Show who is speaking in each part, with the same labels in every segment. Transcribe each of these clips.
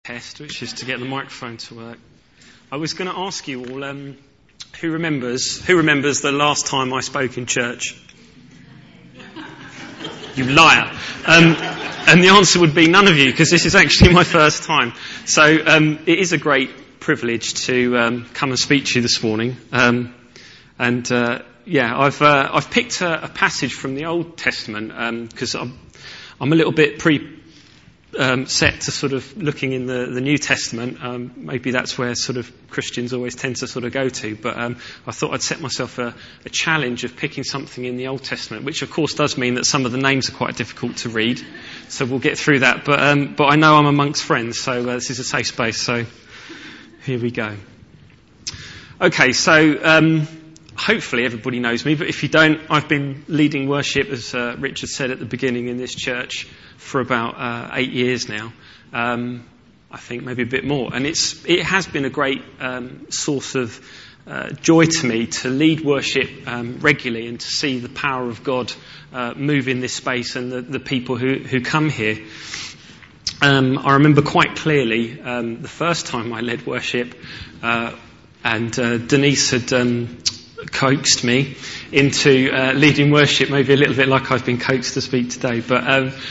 Speaker 1: Test, which is to get the microphone to work. I was going to ask you all, who remembers the last time I spoke in church? You liar. And the answer would be none of you, because this is actually my first time. So it is a great privilege to come and speak to you this morning. I've picked a passage from the Old Testament because I'm a little bit set to sort of looking in the New Testament. Maybe that's where sort of Christians always tend to sort of go to. But I thought I'd set myself a challenge of picking something in the Old Testament, which of course does mean that some of the names are quite difficult to read. So we'll get through that. But I know I'm amongst friends, so this is a safe space. So here we go. Okay, so hopefully everybody knows me, but if you don't, I've been leading worship, as Richard said at the beginning, in this church for about 8 years now. I think maybe a bit more. And it has been a great source of joy to me to lead worship regularly and to see the power of God move in this space and the people who come here. I remember quite clearly the first time I led worship, and Denise had coaxed me into leading worship, maybe a little bit like I've been coaxed to speak today. But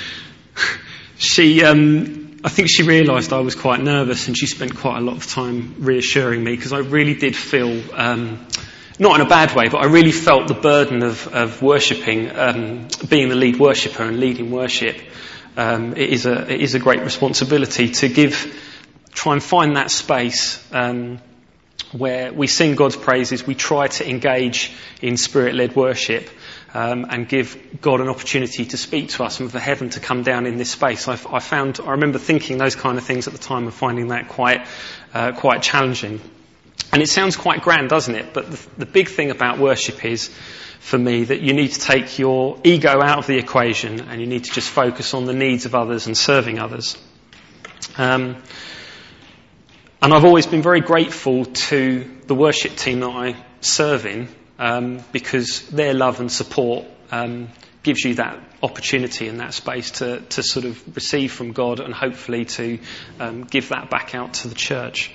Speaker 1: I think she realised I was quite nervous, and she spent quite a lot of time reassuring me, because I really did feel, not in a bad way, but I really felt the burden of worshipping, being the lead worshipper and leading worship. It is a great responsibility to try and find that space where we sing God's praises, we try to engage in spirit-led worship, and give God an opportunity to speak to us and for heaven to come down in this space. I remember thinking those kind of things at the time and finding that quite challenging. And it sounds quite grand, doesn't it? But the big thing about worship is, for me, that you need to take your ego out of the equation and you need to just focus on the needs of others and serving others. And I've always been very grateful to the worship team that I serve in, because their love and support gives you that opportunity and that space to sort of receive from God and hopefully to give that back out to the church.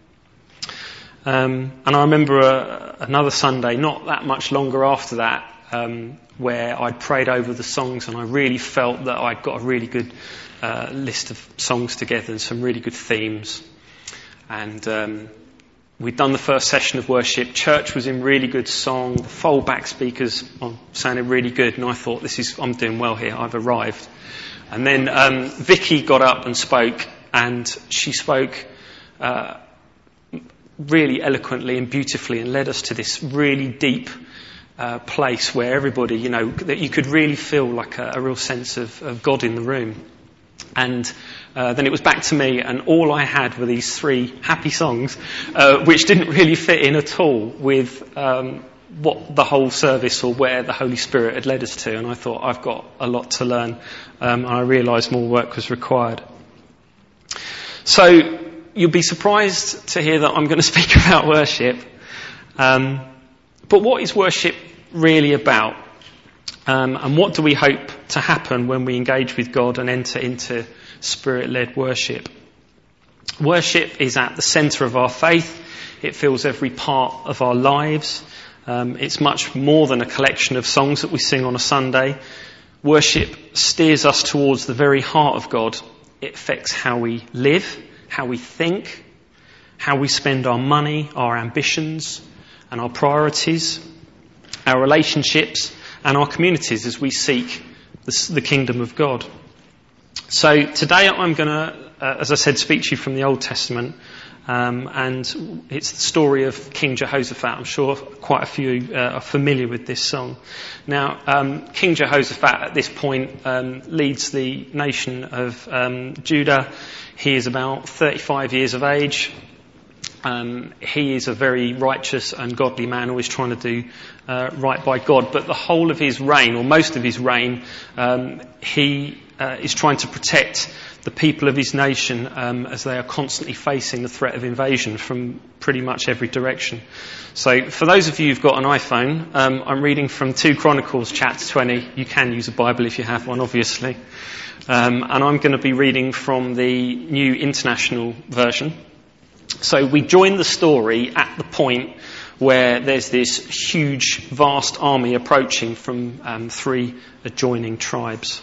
Speaker 1: And I remember another Sunday, not that much longer after that, where I'd prayed over the songs and I really felt that I'd got a really good list of songs together and some really good themes. And we'd done the first session of worship. Church was in really good song. The foldback speakers sounded really good. And I thought, I'm doing well here. I've arrived. And then Vicky got up and spoke. And she spoke really eloquently and beautifully and led us to this really deep place where everybody, that you could really feel like a real sense of God in the room. And then it was back to me, and all I had were these 3 happy songs, which didn't really fit in at all with what the whole service or where the Holy Spirit had led us to. And I thought, I've got a lot to learn, and I realised more work was required. So you'll be surprised to hear that I'm going to speak about worship. But what is worship really about? And what do we hope to happen when we engage with God and enter into spirit-led worship? Worship is at the centre of our faith. It fills every part of our lives. It's much more than a collection of songs that we sing on a Sunday. Worship steers us towards the very heart of God. It affects how we live, how we think, how we spend our money, our ambitions and our priorities, our relationships and our communities as we seek the kingdom of God. So today I'm going to, as I said, speak to you from the Old Testament, and it's the story of King Jehoshaphat. I'm sure quite a few are familiar with this song. Now, King Jehoshaphat at this point leads the nation of Judah. He is about 35 years of age. He is a very righteous and godly man, always trying to do right by God. But the whole of his reign, or most of his reign, he is trying to protect the people of his nation as they are constantly facing the threat of invasion from pretty much every direction. So for those of you who've got an iPhone, I'm reading from 2 Chronicles chapter 20. You can use a Bible if you have one, obviously. And I'm going to be reading from the New International Version. So we join the story at the point where there's this huge, vast army approaching from 3 adjoining tribes.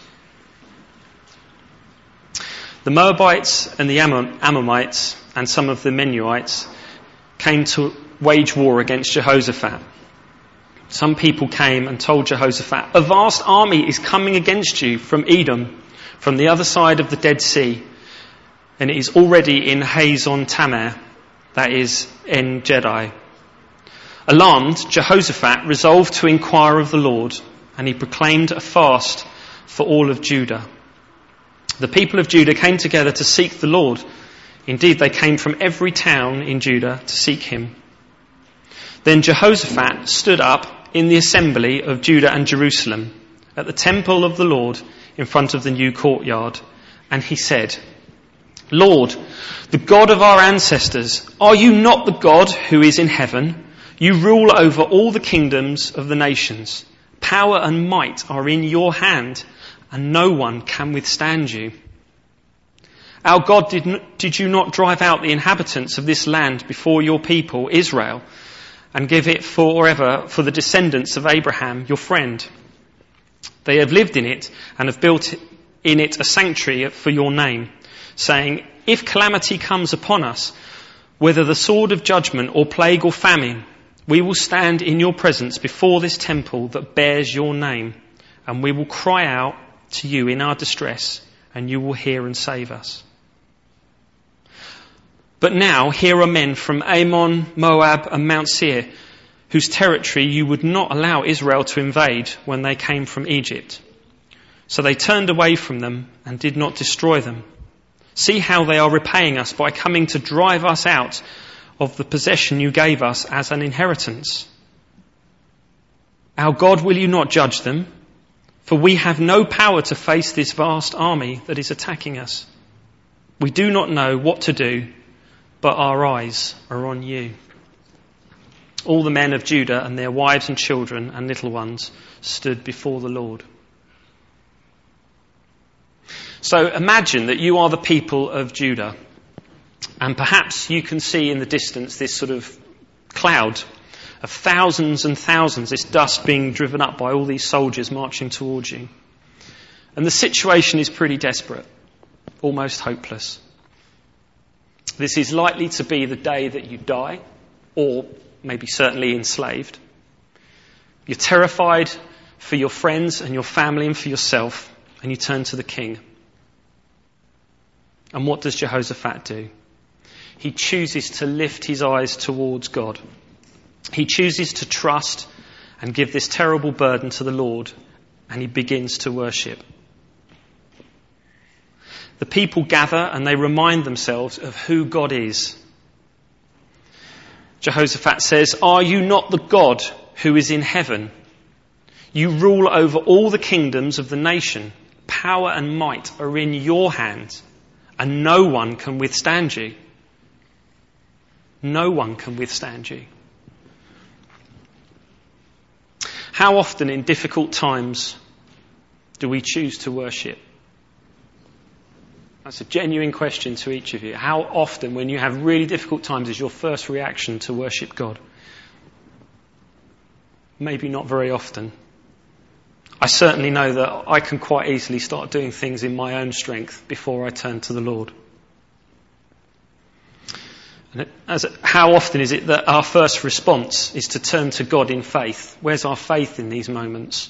Speaker 1: The Moabites and the Ammonites and some of the Menuhites came to wage war against Jehoshaphat. Some people came and told Jehoshaphat, "A vast army is coming against you from Edom, from the other side of the Dead Sea, and it is already in Hazon Tamar, that is, En Gedi." Alarmed, Jehoshaphat resolved to inquire of the Lord, and he proclaimed a fast for all of Judah. The people of Judah came together to seek the Lord. Indeed, they came from every town in Judah to seek him. Then Jehoshaphat stood up in the assembly of Judah and Jerusalem at the temple of the Lord in front of the new courtyard, and he said, "Lord, the God of our ancestors, are you not the God who is in heaven? You rule over all the kingdoms of the nations. Power and might are in your hand, and no one can withstand you. Our God, did you not drive out the inhabitants of this land before your people, Israel, and give it forever for the descendants of Abraham, your friend? They have lived in it and have built in it a sanctuary for your name, saying, 'If calamity comes upon us, whether the sword of judgment or plague or famine, we will stand in your presence before this temple that bears your name, and we will cry out to you in our distress, and you will hear and save us.' But now here are men from Ammon, Moab and Mount Seir, whose territory you would not allow Israel to invade when they came from Egypt. So they turned away from them and did not destroy them. See how they are repaying us by coming to drive us out of the possession you gave us as an inheritance. Our God, will you not judge them? For we have no power to face this vast army that is attacking us. We do not know what to do, but our eyes are on you." All the men of Judah and their wives and children and little ones stood before the Lord. So imagine that you are the people of Judah, and perhaps you can see in the distance this sort of cloud of thousands and thousands, this dust being driven up by all these soldiers marching towards you. And the situation is pretty desperate, almost hopeless. This is likely to be the day that you die, or maybe certainly enslaved. You're terrified for your friends and your family and for yourself, and you turn to the king. And what does Jehoshaphat do? He chooses to lift his eyes towards God. He chooses to trust and give this terrible burden to the Lord, and he begins to worship. The people gather and they remind themselves of who God is. Jehoshaphat says, "Are you not the God who is in heaven? You rule over all the kingdoms of the nation. Power and might are in your hand, and no one can withstand you." No one can withstand you. How often in difficult times do we choose to worship? That's a genuine question to each of you. How often, when you have really difficult times, is your first reaction to worship God? Maybe not very often. I certainly know that I can quite easily start doing things in my own strength before I turn to the Lord. And how often is it that our first response is to turn to God in faith? Where's our faith in these moments?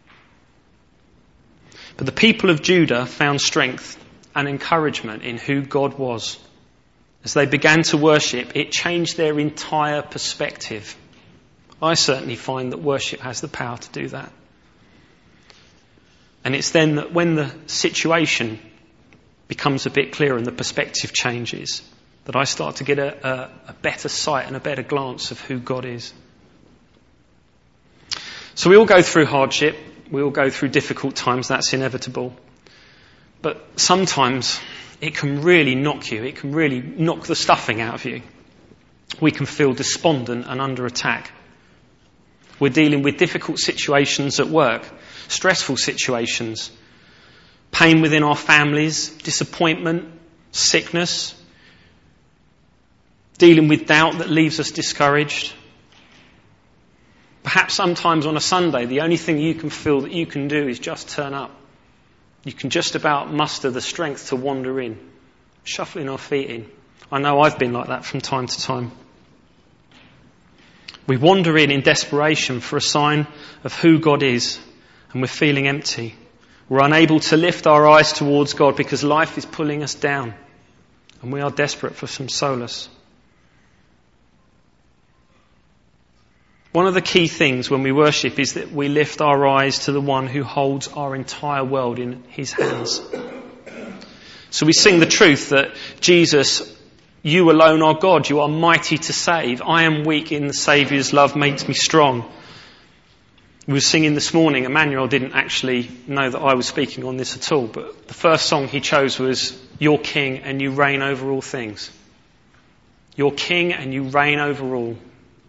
Speaker 1: But the people of Judah found strength and encouragement in who God was. As they began to worship, it changed their entire perspective. I certainly find that worship has the power to do that. And it's then that when the situation becomes a bit clearer and the perspective changes, that I start to get a better sight and a better glance of who God is. So we all go through hardship. We all go through difficult times. That's inevitable. But sometimes it can really knock you. It can really knock the stuffing out of you. We can feel despondent and under attack. We're dealing with difficult situations at work, stressful situations, pain within our families, disappointment, sickness, dealing with doubt that leaves us discouraged. Perhaps sometimes on a Sunday, the only thing you can feel that you can do is just turn up. You can just about muster the strength to wander in, shuffling our feet in. I know I've been like that from time to time. We wander in desperation for a sign of who God is, and we're feeling empty. We're unable to lift our eyes towards God because life is pulling us down, and we are desperate for some solace. One of the key things when we worship is that we lift our eyes to the one who holds our entire world in his hands. So we sing the truth that Jesus, you alone are God, you are mighty to save. I am weak in the Saviour's love makes me strong. We were singing this morning, Emmanuel didn't actually know that I was speaking on this at all, but the first song he chose was, You're King and you reign over all things. You're King and you reign over all.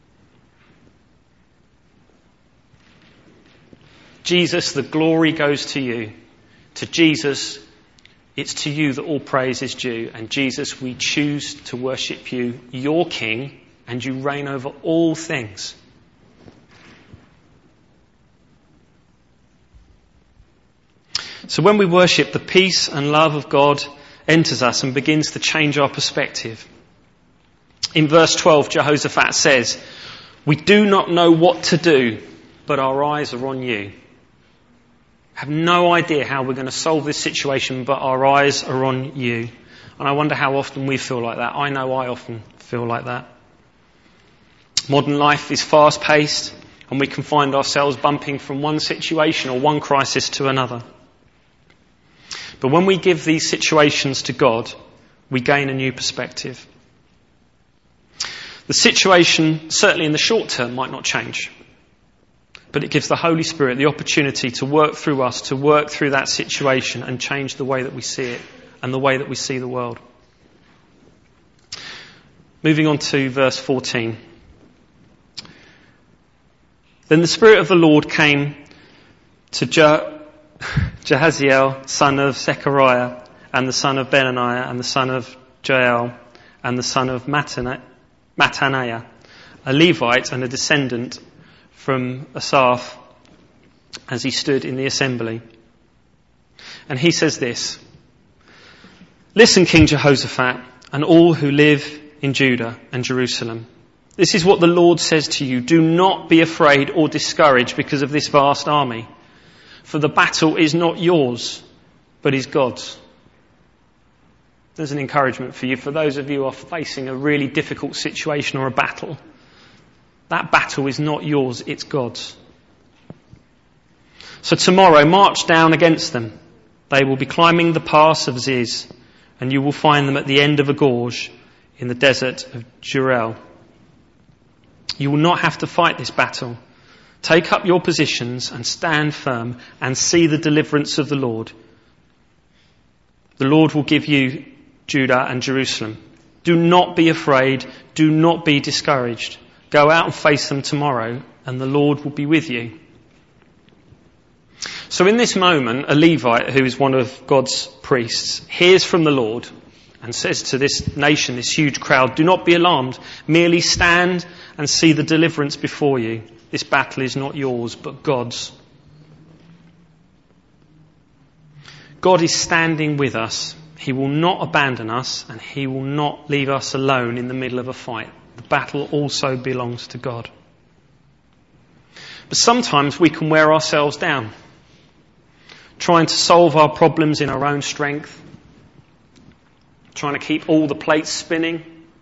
Speaker 1: Jesus, the glory goes to you. To Jesus, it's to you that all praise is due. And Jesus, we choose to worship you, your King, and you reign over all things. So when we worship, the peace and love of God enters us and begins to change our perspective. In verse 12, Jehoshaphat says, we do not know what to do, but our eyes are on you. Have no idea how we're going to solve this situation, but our eyes are on you. And I wonder how often we feel like that. I know I often feel like that. Modern life is fast-paced, and we can find ourselves bumping from one situation or one crisis to another. But when we give these situations to God, we gain a new perspective. The situation, certainly in the short term, might not change. But it gives the Holy Spirit the opportunity to work through us, to work through that situation and change the way that we see it and the way that we see the world. Moving on to verse 14. Then the Spirit of the Lord came to Jahaziel, son of Zechariah, and the son of Benaniah, and the son of Jael, and the son of Mattaniah, a Levite and a descendant from Asaph, as he stood in the assembly. And he says this, listen, King Jehoshaphat, and all who live in Judah and Jerusalem. This is what the Lord says to you. Do not be afraid or discouraged because of this vast army. For the battle is not yours, but is God's. There's an encouragement for you. For those of you who are facing a really difficult situation or a battle, that battle is not yours, it's God's. So tomorrow, march down against them. They will be climbing the pass of Ziz, and you will find them at the end of a gorge in the desert of Jurel. You will not have to fight this battle. Take up your positions and stand firm and see the deliverance of the Lord. The Lord will give you Judah and Jerusalem. Do not be afraid. Do not be discouraged. Go out and face them tomorrow, and the Lord will be with you. So in this moment, a Levite, who is one of God's priests, hears from the Lord and says to this nation, this huge crowd, do not be alarmed. Merely stand and see the deliverance before you. This battle is not yours, but God's. God is standing with us. He will not abandon us, and he will not leave us alone in the middle of a fight. The battle also belongs to God. But sometimes we can wear ourselves down, trying to solve our problems in our own strength, trying to keep all the plates spinning.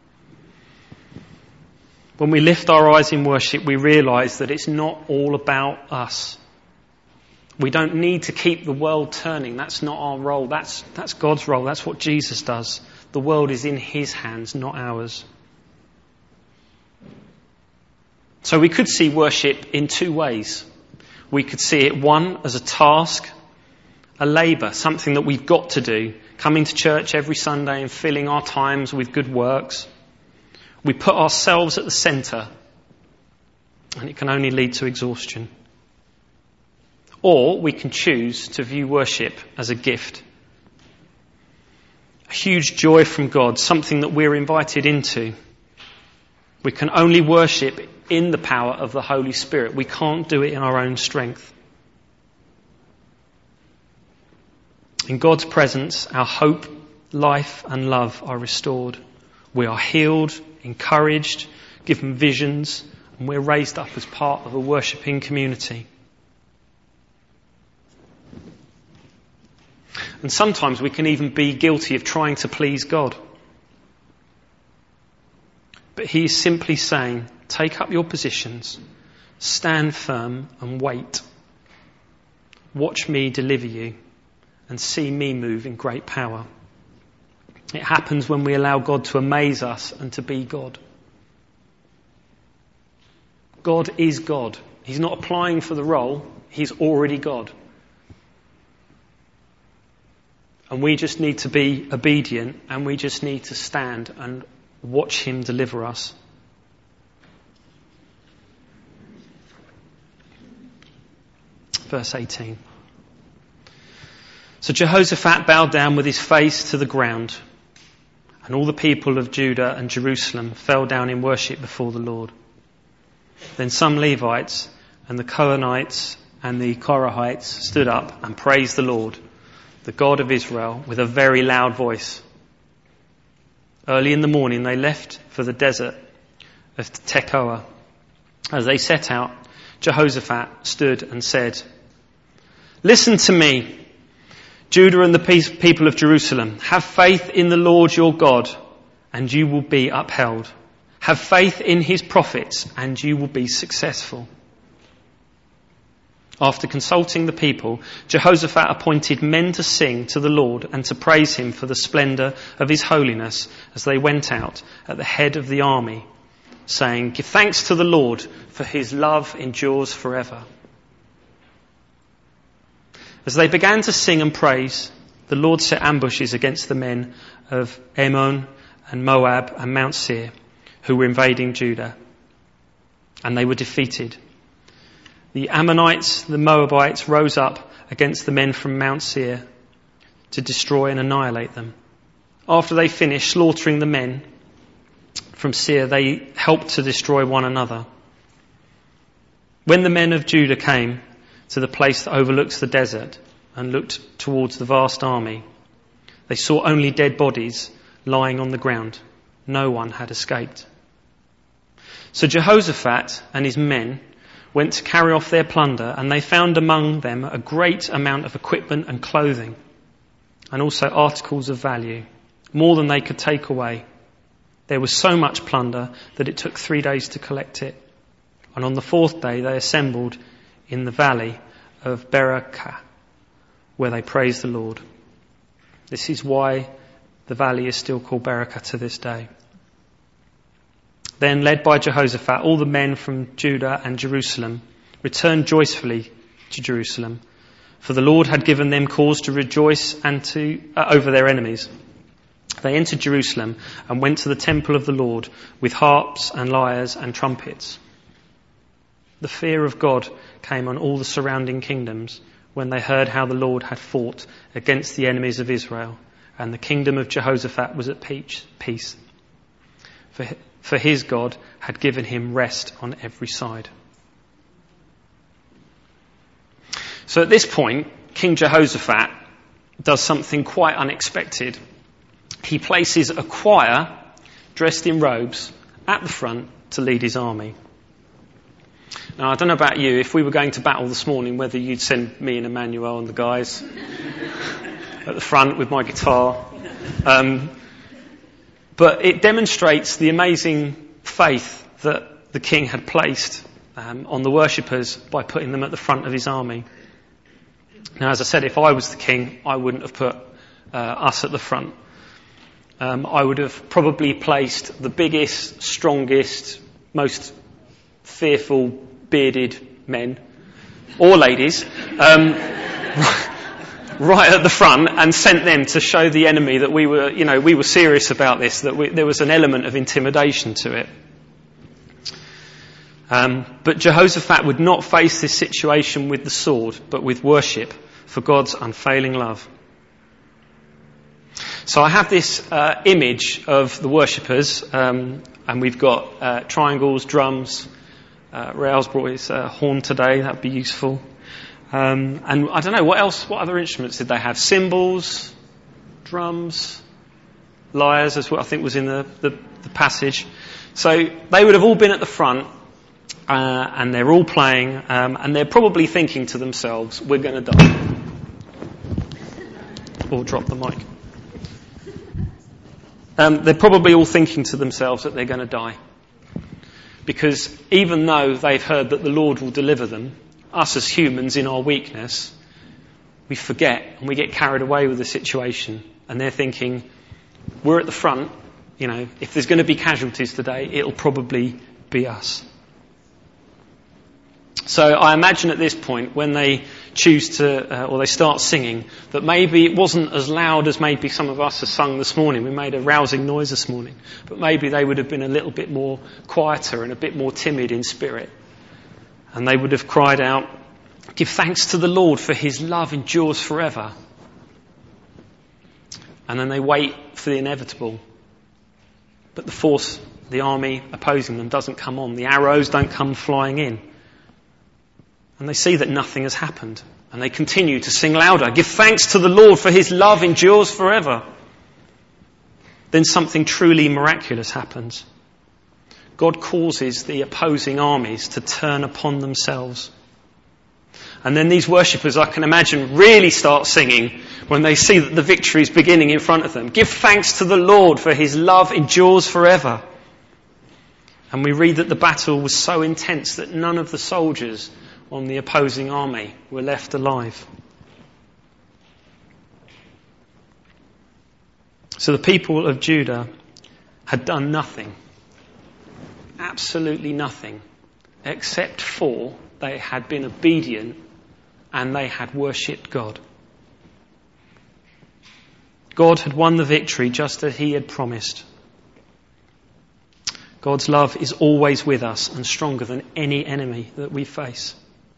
Speaker 1: When we lift our eyes in worship, we realise that it's not all about us. We don't need to keep the world turning. That's not our role. That's God's role. That's what Jesus does. The world is in his hands, not ours. So we could see worship in two ways. We could see it, one, as a task, a labour, something that we've got to do, coming to church every Sunday and filling our times with good works. We put ourselves at the centre, and it can only lead to exhaustion. Or we can choose to view worship as a gift. A huge joy from God, something that we're invited into. We can only worship in the power of the Holy Spirit. We can't do it in our own strength. In God's presence, our hope, life and love are restored. We are healed, encouraged, given visions, and we're raised up as part of a worshipping community. And sometimes we can even be guilty of trying to please God. But he is simply saying, take up your positions, stand firm and wait. Watch me deliver you and see me move in great power. It happens when we allow God to amaze us and to be God. God is God. He's not applying for the role. He's already God. And we just need to be obedient, and we just need to stand and watch him deliver us. Verse 18. So Jehoshaphat bowed down with his face to the ground, and all the people of Judah and Jerusalem fell down in worship before the Lord. Then some Levites and the Kohathites and the Korahites stood up and praised the Lord, the God of Israel, with a very loud voice. Early in the morning they left for the desert of Tekoa. As they set out, Jehoshaphat stood and said, "Listen to me, Judah and the people of Jerusalem. Have faith in the Lord your God, and you will be upheld. Have faith in his prophets, and you will be successful." After consulting the people, Jehoshaphat appointed men to sing to the Lord and to praise him for the splendour of his holiness as they went out at the head of the army, saying, "Give thanks to the Lord, for his love endures forever." As they began to sing and praise, the Lord set ambushes against the men of Ammon and Moab and Mount Seir, who were invading Judah, and they were defeated. The Ammonites, the Moabites rose up against the men from Mount Seir to destroy and annihilate them. After they finished slaughtering the men from Seir, they helped to destroy one another. When the men of Judah came to the place that overlooks the desert and looked towards the vast army, they saw only dead bodies lying on the ground. No one had escaped. So Jehoshaphat and his men went to carry off their plunder, and they found among them a great amount of equipment and clothing, and also articles of value, more than they could take away. There was so much plunder that it took 3 days to collect it. And on the 4th day they assembled in the valley of Berakah, where they praised the Lord. This is why the valley is still called Berakah to this day. Then, led by Jehoshaphat, all the men from Judah and Jerusalem returned joyfully to Jerusalem, for the Lord had given them cause to rejoice and over their enemies. They entered Jerusalem and went to the temple of the Lord with harps and lyres and trumpets. The fear of God came on all the surrounding kingdoms when they heard how the Lord had fought against the enemies of Israel, and the kingdom of Jehoshaphat was at peace. For his God had given him rest on every side. So at this point, King Jehoshaphat does something quite unexpected. He places a choir dressed in robes at the front to lead his army. Now, I don't know about you, if we were going to battle this morning, whether you'd send me and Emmanuel and the guys at the front with my guitar. But it demonstrates the amazing faith that the king had placed on the worshippers by putting them at the front of his army. Now, as I said, if I was the king, I wouldn't have put us at the front. I would have probably placed the biggest, strongest, most fearful, bearded men, or ladies, right at the front and sent them to show the enemy that we were serious about this, that there was an element of intimidation to it. But Jehoshaphat would not face this situation with the sword, but with worship for God's unfailing love. So I have this image of the worshippers, and we've got triangles, drums. Rael's brought his horn today, that'd be useful. And I don't know, what other instruments did they have? Cymbals, drums, lyres, as what I think was in the passage. So they would have all been at the front, and they're all playing, and they're probably thinking to themselves, we're going to die. Or drop the mic. They're probably all thinking to themselves that they're going to die. Because even though they've heard that the Lord will deliver them, us as humans in our weakness, we forget and we get carried away with the situation. And they're thinking, we're at the front, if there's going to be casualties today, it'll probably be us. So I imagine at this point, when they choose to, or they start singing, that maybe it wasn't as loud as maybe some of us have sung this morning. We made a rousing noise this morning. But maybe they would have been a little bit more quieter and a bit more timid in spirit. And they would have cried out, give thanks to the Lord, for his love endures forever. And then they wait for the inevitable. But the force, the army opposing them, doesn't come on. The arrows don't come flying in. And they see that nothing has happened. And they continue to sing louder. Give thanks to the Lord, for his love endures forever. Then something truly miraculous happens. God causes the opposing armies to turn upon themselves. And then these worshippers, I can imagine, really start singing when they see that the victory is beginning in front of them. Give thanks to the Lord, for his love endures forever. And we read that the battle was so intense that none of the soldiers on the opposing army were left alive. So the people of Judah had done nothing, absolutely nothing, except for they had been obedient and they had worshipped God. God had won the victory just as he had promised. God's love is always with us and stronger than any enemy that we face.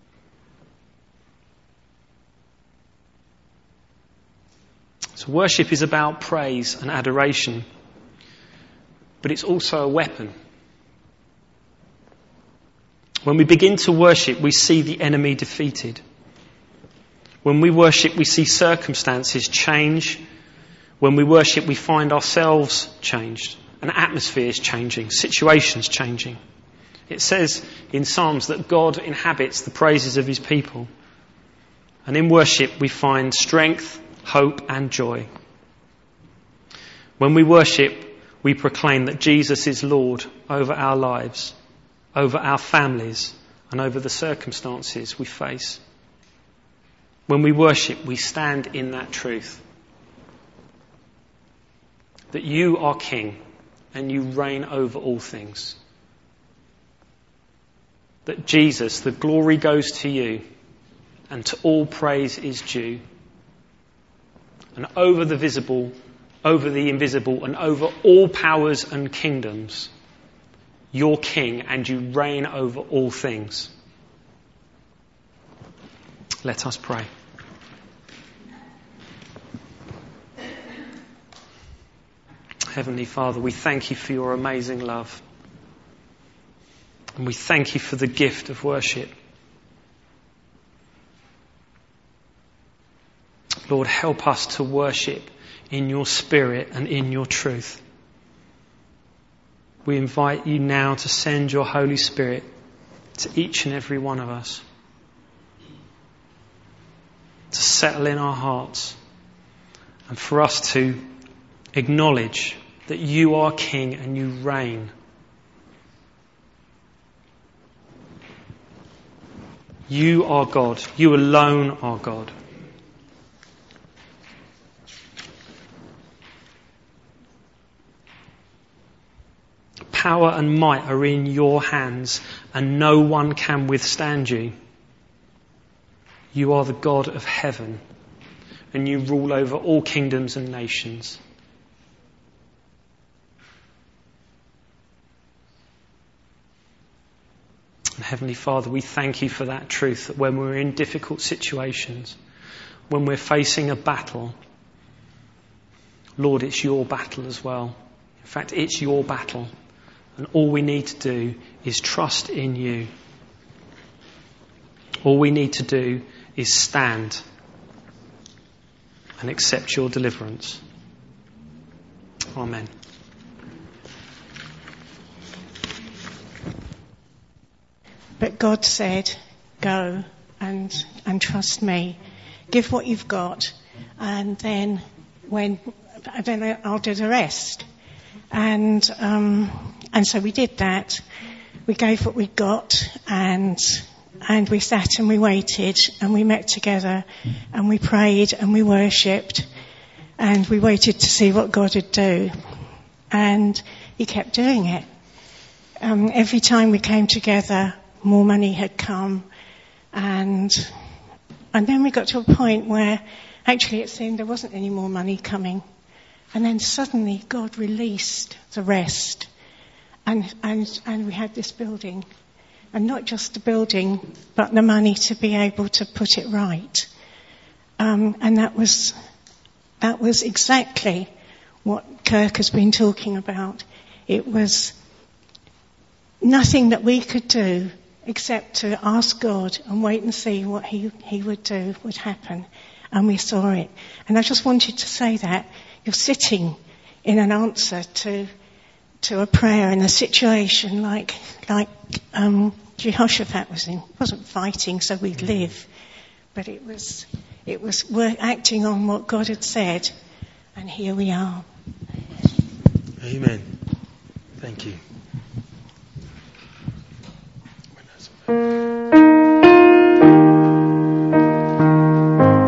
Speaker 1: So worship is about praise and adoration, but it's also a weapon. When we begin to worship, we see the enemy defeated. When we worship, we see circumstances change. When we worship, we find ourselves changed, and atmospheres changing, situations changing. It says in Psalms that God inhabits the praises of his people. And in worship, we find strength, hope and joy. When we worship, we proclaim that Jesus is Lord over our lives, over our families, and over the circumstances we face. When we worship, we stand in that truth. That you are King and you reign over all things. That Jesus, the glory goes to you and to all praise is due. And over the visible, over the invisible, and over all powers and kingdoms, you're King and you reign over all things. Let us pray. Heavenly Father, we thank you for your amazing love. And we thank you for the gift of worship. Lord, help us to worship in your spirit and in your truth. We invite you now to send your Holy Spirit to each and every one of us, to settle in our hearts, and for us to acknowledge that you are King and you reign. You are God. You alone are God. Power and might are in your hands, and no one can withstand you. You are the God of heaven, and you rule over all kingdoms and nations. And Heavenly Father, we thank you for that truth, that when we're in difficult situations, when we're facing a battle, Lord, it's your battle as well. In fact, it's your battle. And all we need to do is trust in you. All we need to do is stand and accept your deliverance. Amen.
Speaker 2: But God said, go and trust me. Give what you've got, and then I'll do the rest. And so we did that. We gave what we got, and we sat and we waited, and we met together, and we prayed and we worshipped, and we waited to see what God would do. And He kept doing it. Every time we came together, more money had come, and then we got to a point where actually it seemed there wasn't any more money coming, and then suddenly God released the rest, and we had this building, and not just the building, but the money to be able to put it right, and that was exactly what Kirk has been talking about. It was nothing that we could do except to ask God and wait and see what He would do, would happen. And we saw it. And I just wanted to say that you're sitting in an answer to a prayer in a situation like Jehoshaphat was in. It wasn't fighting so we'd live, but it was we're acting on what God had said, and here we are.
Speaker 3: Amen. Thank you.